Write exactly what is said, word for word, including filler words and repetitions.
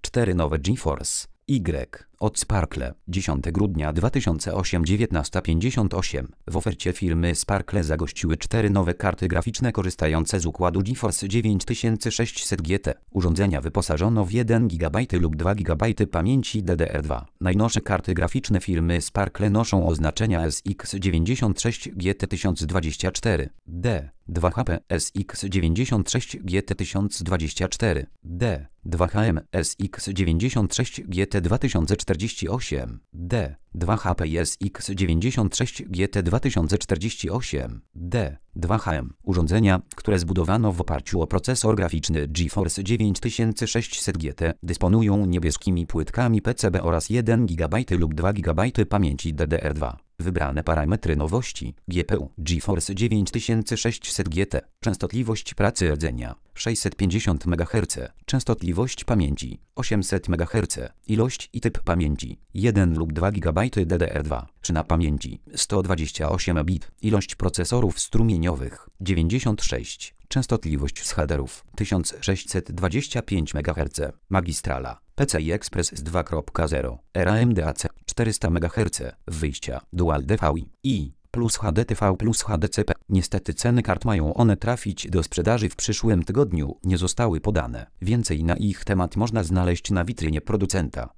cztery nowe GeForce Y od Sparkle. dziesiątego grudnia dwa tysiące ósmego dziewiętnasta pięćdziesiąt osiem. W ofercie firmy Sparkle zagościły cztery nowe karty graficzne korzystające z układu GeForce dziewięć tysięcy sześćset G T. Urządzenia wyposażono w jeden gigabajt lub dwa gigabajty pamięci D D R dwa. Najnowsze karty graficzne firmy Sparkle noszą oznaczenia S X dziewięćdziesiąt sześć G T tysiąc dwadzieścia cztery D dwa H P S X dziewięćdziesiąt sześć G T tysiąc dwadzieścia cztery D dwa H M S X dziewięćdziesiąt sześć G T dwa tysiące czterdzieści osiem D dwa H P S X dziewięćdziesiąt sześć G T dwa tysiące czterdzieści osiem D dwa H M. Urządzenia, które zbudowano w oparciu o procesor graficzny GeForce dziewięć tysięcy sześćset G T, dysponują niebieskimi płytkami P C B oraz jeden gigabajt lub dwa gigabajty pamięci D D R dwa. Wybrane parametry nowości: G P U GeForce dziewięć tysięcy sześćset G T, częstotliwość pracy rdzenia sześćset pięćdziesiąt megaherców, częstotliwość pamięci osiemset megaherców, ilość i typ pamięci jeden lub dwa gigabajty D D R dwa, czy na pamięci sto dwadzieścia osiem bit, ilość procesorów strumieniowych dziewięćdziesiąt sześć, częstotliwość shaderów tysiąc sześćset dwadzieścia pięć megaherców, magistrala P C I Express z dwa kropka zero, R A M D A C czterysta megaherców, wyjścia Dual D V I plus H D T V plus H D C P. Niestety ceny kart mają one trafić do sprzedaży w przyszłym tygodniu nie zostały podane. Więcej na ich temat można znaleźć na witrynie producenta.